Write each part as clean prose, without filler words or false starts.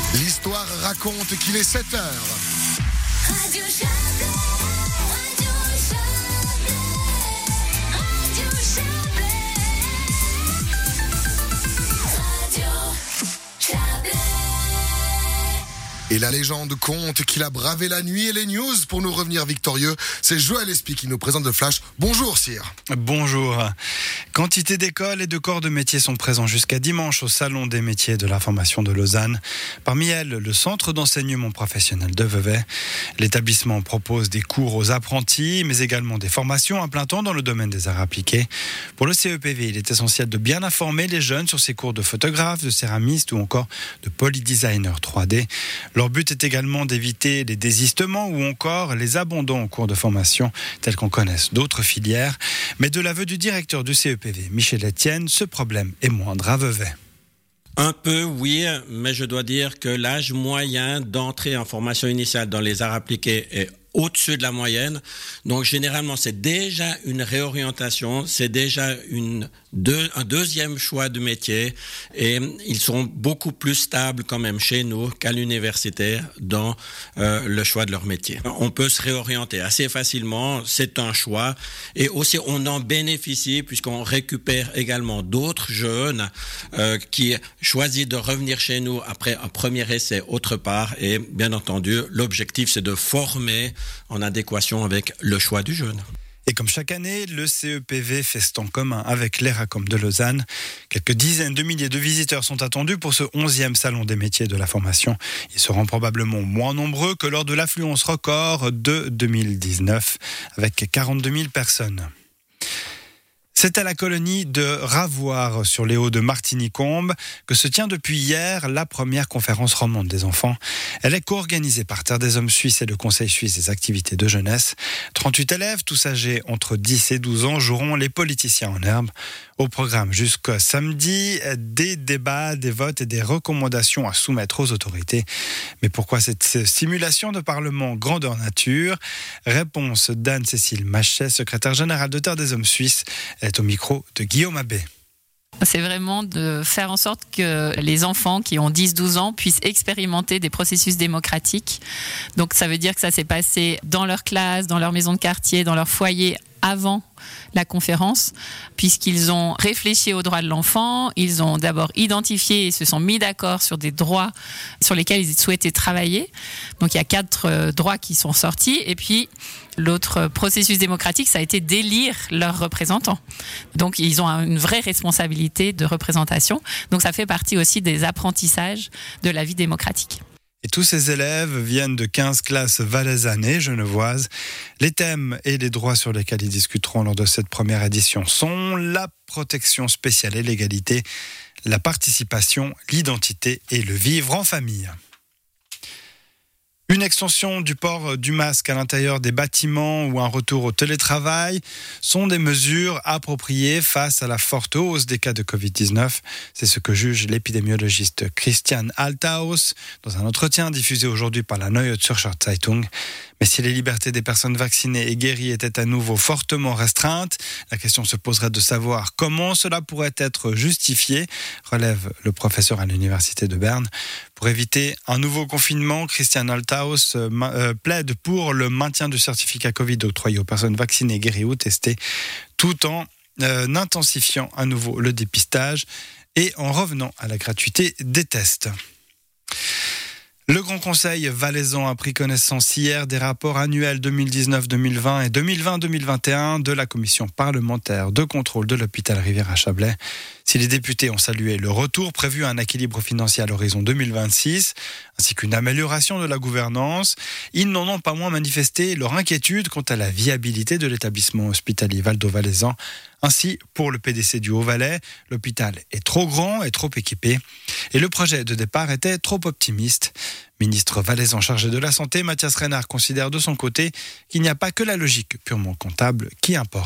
L'histoire raconte qu'il est 7 heures. Radio Chablais, Radio Chablais, Radio Chablais, Radio Chablais. Et la légende compte qu'il a bravé la nuit et les news pour nous revenir victorieux. C'est Joël Espy qui nous présente The Flash. Bonjour Cyr. Bonjour. Quantité d'écoles et de corps de métiers sont présents jusqu'à dimanche au Salon des métiers de l'information de Lausanne. Parmi elles, le centre d'enseignement professionnel de Vevey. L'établissement propose des cours aux apprentis, mais également des formations à plein temps dans le domaine des arts appliqués. Pour le CEPV, il est essentiel de bien informer les jeunes sur ces cours de photographe, de céramiste ou encore de polydesigner 3D. Leur but est également d'éviter les désistements ou encore les abandons en cours de formation, tels qu'on connaisse d'autres filières. Mais de l'aveu du directeur du CEPV, Michel Etienne, ce problème est moindre à Vevey. Un peu, oui, mais je dois dire que l'âge moyen d'entrée en formation initiale dans les arts appliqués est au-dessus de la moyenne. Donc, généralement, c'est déjà une réorientation, c'est déjà un deuxième choix de métier et ils sont beaucoup plus stables quand même chez nous qu'à l'université dans le choix de leur métier. On peut se réorienter assez facilement, c'est un choix et aussi on en bénéficie puisqu'on récupère également d'autres jeunes qui choisissent de revenir chez nous après un premier essai autre part et bien entendu, l'objectif c'est de former en adéquation avec le choix du jeune. Et comme chaque année, le CEPV fait stand commun avec l'ERACOM de Lausanne. Quelques dizaines de milliers de visiteurs sont attendus pour ce 11e Salon des métiers de la formation. Ils seront probablement moins nombreux que lors de l'affluence record de 2019, avec 42 000 personnes. C'est à la colonie de Ravoire, sur les hauts de Martigny-Combe, que se tient depuis hier la première conférence romande des enfants. Elle est co-organisée par Terre des Hommes Suisses et le Conseil suisse des activités de jeunesse. 38 élèves, tous âgés entre 10 et 12 ans, joueront les politiciens en herbe. Au programme jusqu'à samedi, des débats, des votes et des recommandations à soumettre aux autorités. Mais pourquoi cette simulation de parlement grandeur nature ? Réponse d'Anne-Cécile Machet, secrétaire générale de Terre des Hommes Suisses. Elle est au micro de Guillaume Abbé. C'est vraiment de faire en sorte que les enfants qui ont 10-12 ans puissent expérimenter des processus démocratiques. Donc ça veut dire que ça s'est passé dans leur classe, dans leur maison de quartier, dans leur foyer avant la conférence, puisqu'ils ont réfléchi aux droits de l'enfant, ils ont d'abord identifié et se sont mis d'accord sur des droits sur lesquels ils souhaitaient travailler. Donc il y a 4 droits qui sont sortis, et puis l'autre processus démocratique, ça a été d'élire leurs représentants. Donc ils ont une vraie responsabilité de représentation, donc ça fait partie aussi des apprentissages de la vie démocratique. Et tous ces élèves viennent de 15 classes valaisannes et genevoises. Les thèmes et les droits sur lesquels ils discuteront lors de cette première édition sont la protection spéciale et l'égalité, la participation, l'identité et le vivre en famille. Une extension du port du masque à l'intérieur des bâtiments ou un retour au télétravail sont des mesures appropriées face à la forte hausse des cas de Covid-19. C'est ce que juge l'épidémiologiste Christian Althaus dans un entretien diffusé aujourd'hui par la Neue Zürcher Zeitung. Mais si les libertés des personnes vaccinées et guéries étaient à nouveau fortement restreintes, la question se poserait de savoir comment cela pourrait être justifié, relève le professeur à l'université de Berne. Pour éviter un nouveau confinement, Christian Althaus plaide pour le maintien du certificat Covid octroyé aux personnes vaccinées, guéries ou testées, tout en intensifiant à nouveau le dépistage et en revenant à la gratuité des tests. Le Grand Conseil valaisan a pris connaissance hier des rapports annuels 2019-2020 et 2020-2021 de la Commission parlementaire de contrôle de l'hôpital Rivière-à-Chablais. Si les députés ont salué le retour prévu à un équilibre financier à l'horizon 2026, ainsi qu'une amélioration de la gouvernance, ils n'en ont pas moins manifesté leur inquiétude quant à la viabilité de l'établissement hospitalier valdo-valaisan. Ainsi, pour le PDC du Haut-Valais, l'hôpital est trop grand et trop équipé. Et le projet de départ était trop optimiste. Ministre valaisan chargé de la santé, Mathias Renard considère de son côté qu'il n'y a pas que la logique purement comptable qui importe.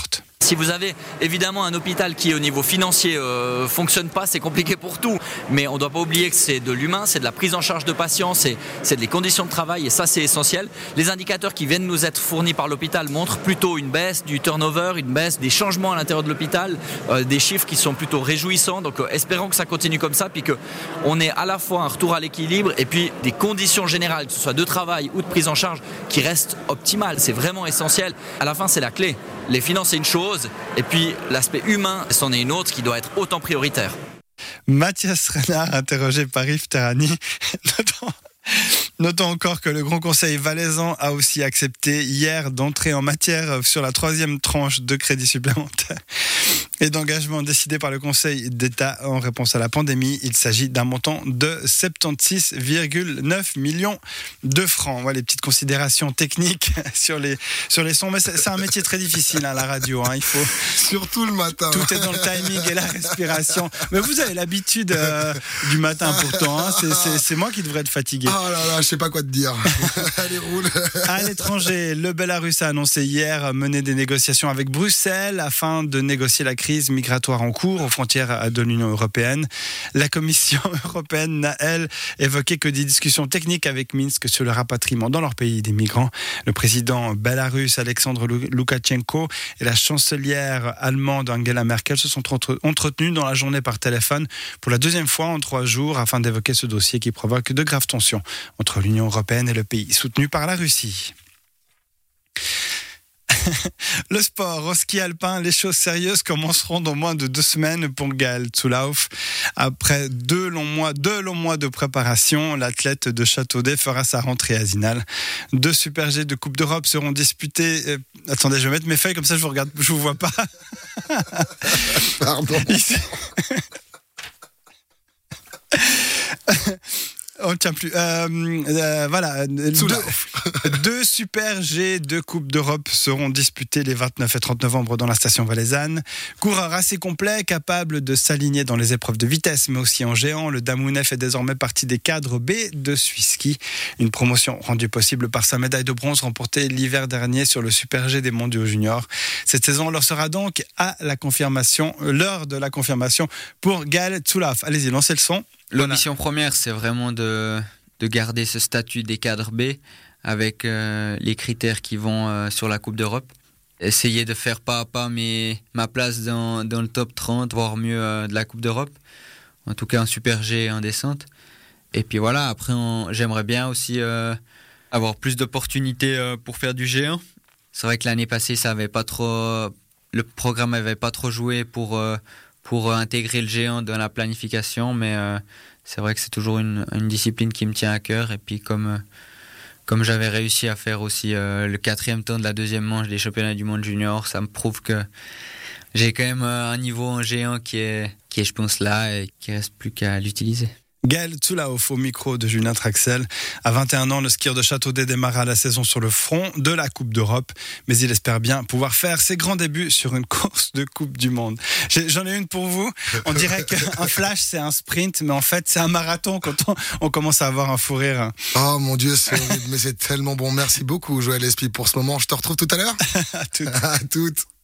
Si vous avez évidemment un hôpital qui au niveau financier fonctionne pas, c'est compliqué pour tout. Mais on ne doit pas oublier que c'est de l'humain, c'est de la prise en charge de patients, c'est des conditions de travail et ça c'est essentiel. Les indicateurs qui viennent nous être fournis par l'hôpital montrent plutôt une baisse du turnover, une baisse des changements à l'intérieur de l'hôpital, des chiffres qui sont plutôt réjouissants. Donc espérons que ça continue comme ça, puis qu'on ait à la fois un retour à l'équilibre et puis des conditions générales, que ce soit de travail ou de prise en charge, qui restent optimales. C'est vraiment essentiel. À la fin, c'est la clé. Les finances, c'est une chose, et puis l'aspect humain, c'en est une autre qui doit être autant prioritaire. Mathias Renard, interrogé par Yves Terrani. Notons encore que le Grand Conseil valaisan a aussi accepté hier d'entrer en matière sur la 3e tranche de crédit supplémentaire et d'engagement décidé par le Conseil d'État en réponse à la pandémie. Il s'agit d'un montant de 76,9 millions de francs. Voilà les petites considérations techniques sur les sons. Mais c'est un métier très difficile, la radio. Il faut... Surtout le matin. Tout est dans le timing et la respiration. Mais vous avez l'habitude du matin pourtant. C'est moi qui devrais être fatigué. Oh là là, je sais pas quoi te dire. Allez, roule. À l'étranger, le Bélarus a annoncé hier mener des négociations avec Bruxelles afin de négocier la crise migratoire en cours aux frontières de l'Union européenne. La Commission européenne n'a, elle, évoqué que des discussions techniques avec Minsk sur le rapatriement dans leur pays des migrants. Le président bélarus Alexandre Loukachenko et la chancelière allemande Angela Merkel se sont entretenus dans la journée par téléphone pour la 2e fois en 3 jours afin d'évoquer ce dossier qui provoque de graves tensions entre l'Union européenne et le pays soutenu par la Russie. Le sport, au ski alpin, les choses sérieuses commenceront dans moins de 2 semaines pour Gaël Zulauf. Après 2 longs mois de préparation, l'athlète de Châteaudet fera sa rentrée à Zinal. 2 Super G de Coupe d'Europe seront disputés. Attendez, je vais mettre mes feuilles comme ça, je vous vois pas. Pardon. On ne tient plus. Voilà. 2 Super G de Coupe d'Europe seront disputés les 29 et 30 novembre dans la station valaisanne. Coureur assez complet, capable de s'aligner dans les épreuves de vitesse, mais aussi en géant. Le Damounet fait désormais partie des cadres B de Swisski. Une promotion rendue possible par sa médaille de bronze remportée l'hiver dernier sur le Super G des mondiaux juniors. Cette saison leur sera donc l'heure de la confirmation pour Gaël Zulauf. Allez-y, lancez le son. L'ambition première, c'est vraiment de garder ce statut des cadres B avec les critères qui vont sur la Coupe d'Europe. Essayer de faire pas à pas ma place dans le top 30, voire mieux de la Coupe d'Europe. En tout cas, un Super G en descente. Et puis voilà, après, j'aimerais bien aussi avoir plus d'opportunités pour faire du géant. C'est vrai que l'année passée, le programme n'avait pas trop joué pour intégrer le géant dans la planification, mais c'est vrai que c'est toujours une discipline qui me tient à cœur. Et puis comme j'avais réussi à faire aussi le 4e temps de la 2e manche des championnats du monde junior, ça me prouve que j'ai quand même un niveau en géant qui est je pense là et qui reste plus qu'à l'utiliser. Gaël Zulauf au micro de Julien Traxel. À 21 ans, le skieur de Châteaudet démarra la saison sur le front de la Coupe d'Europe, mais il espère bien pouvoir faire ses grands débuts sur une course de Coupe du Monde. J'en ai une pour vous. On dirait qu'un flash, c'est un sprint, mais en fait, c'est un marathon quand on commence à avoir un fou rire. Oh mon Dieu, c'est horrible, mais c'est tellement bon. Merci beaucoup, Joël Espy, pour ce moment. Je te retrouve tout à l'heure. À toutes. À toutes.